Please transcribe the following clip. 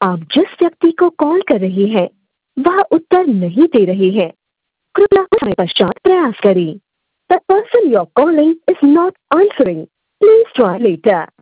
आप जिस व्यक्ति को कॉल कर रहे हैं वह उत्तर नहीं दे रहे हैं। कृपया कुछ समय पश्चात प्रयास करें। The person you're calling is not answering. Please try later.